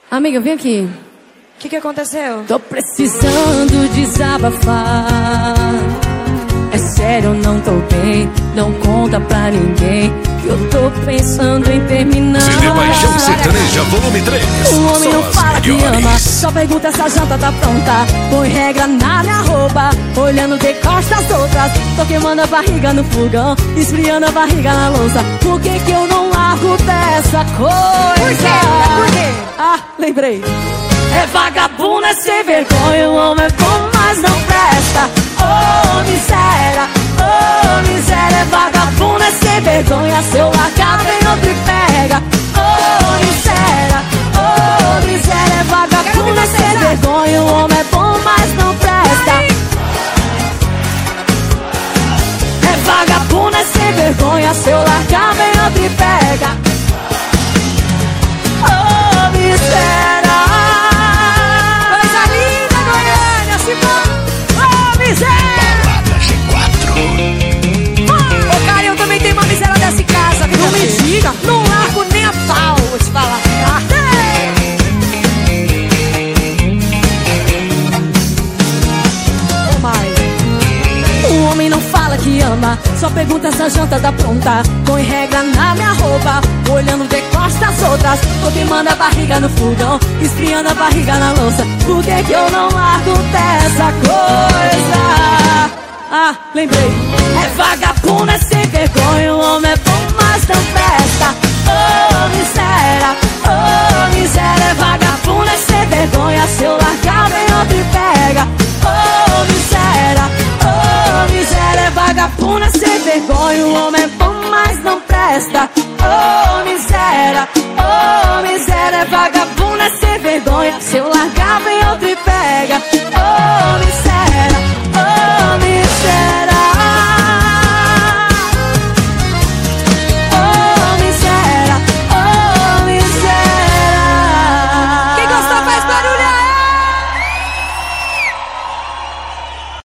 Amiga, vem aqui. O que aconteceu? Tô precisando desabafar. É sério, eu não tô bem. Não conta pra ninguém que eu tô pensando em terminar. CD Paixão Sertaneja, volume 3. O homem não fala que ama, só pergunta se a janta tá pronta. Põe regra na minha roupa, olhando o decote das outras. Tô queimando a barriga no fogão, esfriando a barriga na louça. Por que que eu não largo dessa coisa? Por quê? Por quê? Ah, lembrei. É vagabundo, é sem vergonha. O homem é bom, mas não presta. Oh, miséria, oh, miséria. É vagabundo, é sem vergonha. Se eu largar, vem outro e pega. Oh, miséria, oh, miséria. É vagabundo, é sem vergonha. O homem é bom, mas não presta. É vagabundo, é sem vergonha. Se eu largar, vem outro e pega. Oh, miséria. Ô, cara, eu também tenho uma miséria dessa em casa. Não me diga, não largo nem a pau, vou te falar. Oh, my. O homem não fala que ama, só pergunta se a janta tá pronta. Põe regra na minha roupa, olhando o decote das outras. Tô queimando a barriga no fogão, esfriando a barriga na louça. Por que que eu não largo dessa coisa? Ah, lembrei. É vagabundo, é sem vergonha. O homem é bom, mas não presta. Oh, miséria, oh, miséria. É vagabundo, é sem vergonha. Se eu largar, vem outro e pega. Oh, miséria, oh, miséria. É vagabundo, é sem vergonha. O homem é bom, mas não presta. Oh, miséria, oh, miséria. É vagabundo, é sem vergonha. Se eu largar, vem outro